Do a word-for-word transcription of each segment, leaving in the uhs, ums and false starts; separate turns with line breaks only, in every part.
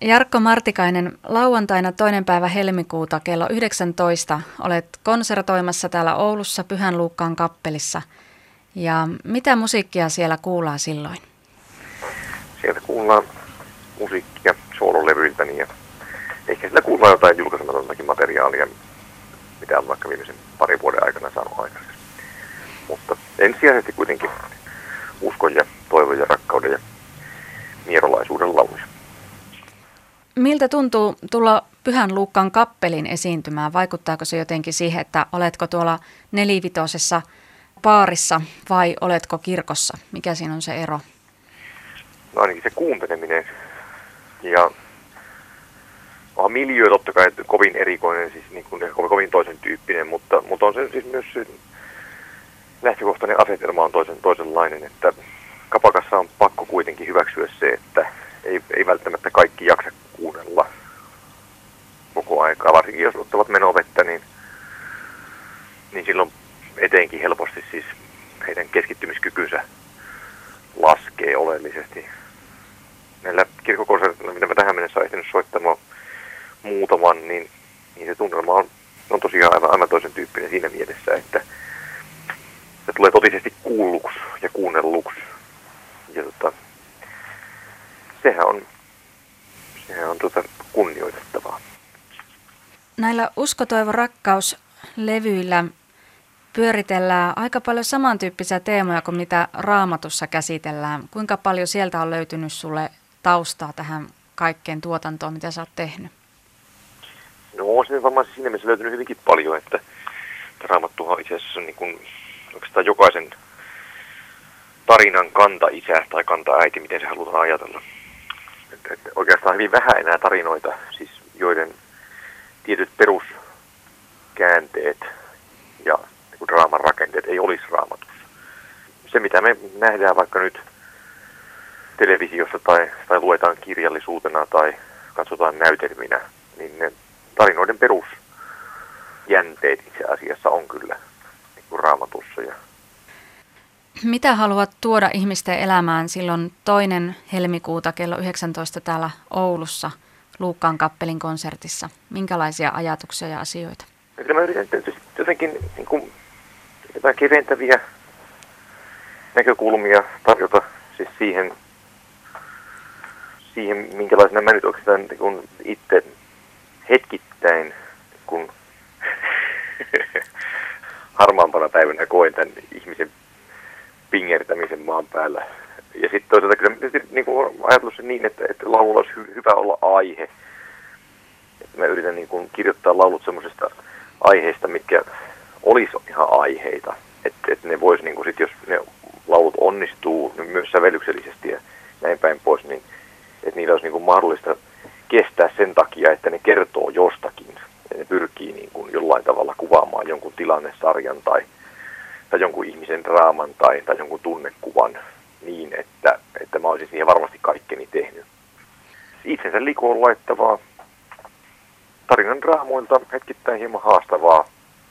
Jarkko Martikainen, lauantaina toinen päivä helmikuuta kello yhdeksäntoista olet konsertoimassa täällä Oulussa Pyhän Luukkaan kappelissa. Ja mitä musiikkia siellä kuullaan silloin?
Sieltä kuullaan musiikkia soololevyiltäni ja ehkä sillä kuullaan jotain julkaisematontakin materiaalia, mitä on vaikka viimeisen parin vuoden aikana saanut aikaisemmin. Mutta ensisijaisesti kuitenkin uskon ja toivon ja rakkauden ja mierolaisuuden lauluja.
Miltä tuntuu tulla Pyhän Luukkaan kappelin esiintymään? Vaikuttaako se jotenkin siihen, että oletko tuolla nelivitosessa baarissa vai oletko kirkossa? Mikä siinä on se ero?
No ainakin se kuunteleminen ja onhan miljö totta kai kovin erikoinen, siis niin kuin kovin toisen tyyppinen, mutta, mutta on se siis myös se lähtökohtainen asetelma on toisen, toisenlainen, että kapakassa on pakko kuitenkin hyväksyä se, että ei, ei välttämättä kaikki jaksa kuunnella koko aikaa, varsinkin jos ottavat menovettä, niin, niin silloin etenkin helposti siis heidän keskittymiskykynsä laskee oleellisesti. Näillä kirkkokonsertilla, mitä mä tähän mennessä olen ehtinyt soittamaan muutaman, niin, niin se tunnelma on, on tosiaan aivan, aivan toisen tyyppinen siinä mielessä, että se tulee totisesti kuulluksi ja kuunnelluksi. Ja tota, sehän on, sehän on tota kunnioitettavaa.
Näillä Usko, toivo, rakkaus -levyillä pyöritellään aika paljon samantyyppisiä teemoja kuin mitä Raamatussa käsitellään. Kuinka paljon sieltä on löytynyt sulle taustaa tähän kaikkeen tuotantoon, mitä sä oot tehnyt?
No on se varmaan siinä mielessä löytynyt hyvinkin paljon, että Raamattuhan itse asiassa on niin kuin oikeastaan jokaisen tarinan kanta-isä tai kanta-äiti, miten se halutaan ajatella. Että, että oikeastaan hyvin vähän enää tarinoita, siis joiden tietyt peruskäänteet ja niin draaman rakenteet ei olisi Raamatussa. Se, mitä me nähdään vaikka nyt televisiossa tai, tai luetaan kirjallisuutena tai katsotaan näytelminä, niin ne tarinoiden perusjänteet itse asiassa on kyllä niin kuin Raamatussa. Ja
mitä haluat tuoda ihmisten elämään silloin toinen helmikuuta kello yhdeksäntoista täällä Oulussa Luukkaan kappelin konsertissa? Minkälaisia ajatuksia ja asioita?
Kyllä mä yritän tietysti jotenkin niin kuin jotain keventäviä näkökulmia tarjota siis siihen, siihen minkälaisena mä nyt oikeastaan niin kuin itse hetkittäin kun harmaampana päivänä koen tämän ihmisen pingertämisen maan päällä. Ja sitten toisaalta kyllä niin kuin ajatellut sen niin, että, että laululla olisi hy- hyvä olla aihe. Että mä yritän niin kuin kirjoittaa laulut semmoisesta aiheista, mitkä olisi ihan aiheita. Että et ne vois, niin kuin sit, jos ne laulut onnistuu niin myös sävellyksellisesti ja näin päin pois, niin että niillä olisi niin kuin mahdollista kestää sen takia, että ne kertoo jostakin. Ja ne pyrkii niin kuin jollain tavalla kuvaamaan jonkun tilannesarjan tai, tai jonkun ihmisen draaman tai, tai jonkun tunnekuvan niin, että, että mä olisin siihen varmasti kaikkeni tehnyt. Itsensä likoon laittavaa, tarinan draamoilta hetkittäin hieman haastavaa,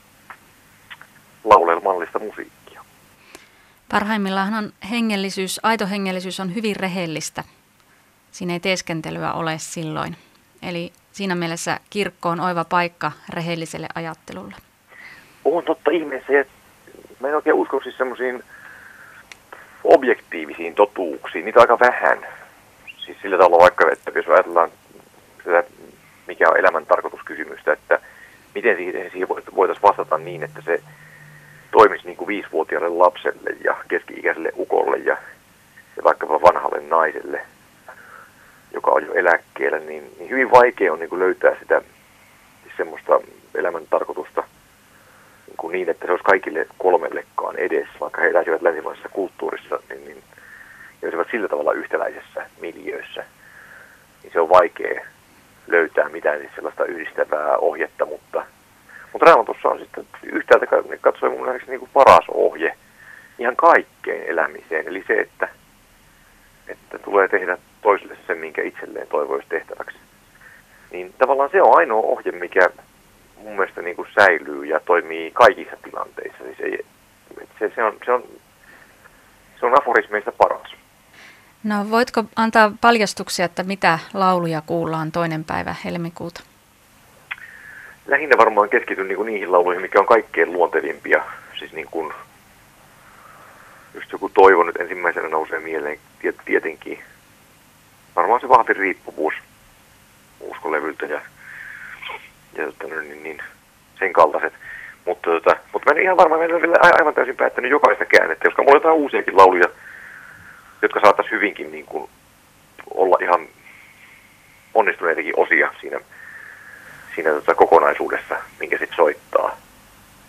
laulelmallista musiikkia.
Parhaimmillaan hengellisyys, aito hengellisyys on hyvin rehellistä. Siinä ei teeskentelyä ole silloin. Eli siinä mielessä kirkko on oiva paikka rehelliselle ajattelulle.
On totta ihmeessä, ja mä en oikein usko siis semmoisiin objektiivisiin totuuksiin. Niitä on aika vähän. Siis sillä tavalla vaikka, että jos ajatellaan sitä, mikä on elämän tarkoituskysymystä, että miten siihen, siihen voitaisiin vastata niin, että se toimisi niin kuin viisivuotiaalle lapselle ja keski-ikäiselle ukolle ja, ja vaikkapa vanhalle naiselle, joka on jo eläkkeellä, niin, niin hyvin vaikea on niin kuin löytää sitä siis semmoista elämän tarkoitusta niin, kuin niin, että se olisi kaikille kolmellekaan edes, vaikka he eläisivät länsimaisessa kulttuurissa, niin, niin ja olisivat sillä tavalla yhtäläisessä miljöössä, niin se on vaikea löytää mitään siis sellaista yhdistävää ohjetta, mutta, mutta Raamatussa on sitten yhtäältä katsoen mun nähdäkseni niin kuin paras ohje ihan kaikkeen elämiseen, eli se, että, että tulee tehdä toiselle sen, minkä itselleen toivoisi tehtäväksi. Niin tavallaan se on ainoa ohje, mikä mun mielestä niin kuin säilyy ja toimii kaikissa tilanteissa. Siis ei, se, se, on, se, on, se on aforismeista paras.
No voitko antaa paljastuksia, että mitä lauluja kuullaan toinen päivä helmikuuta?
Lähinnä varmaan keskityn niin kuin niihin lauluihin, mikä on kaikkein luontevimpia. Siis niin kuin, just joku Toivo nyt ensimmäisenä nousee mieleen tietenkin. Varmaan se vahvin riippuvuus uskolevyltä ja, ja tota, niin, niin, sen kaltaiset. Mutta, tota, mutta mä en ihan varmaan, mä en ole vielä aivan täysin päättänyt jokaista käännettä, koska mulla on jotain uusiakin lauluja, jotka saattaisi hyvinkin niin kuin, olla ihan onnistuneitakin osia siinä, siinä tota, kokonaisuudessa, minkä sitten soittaa.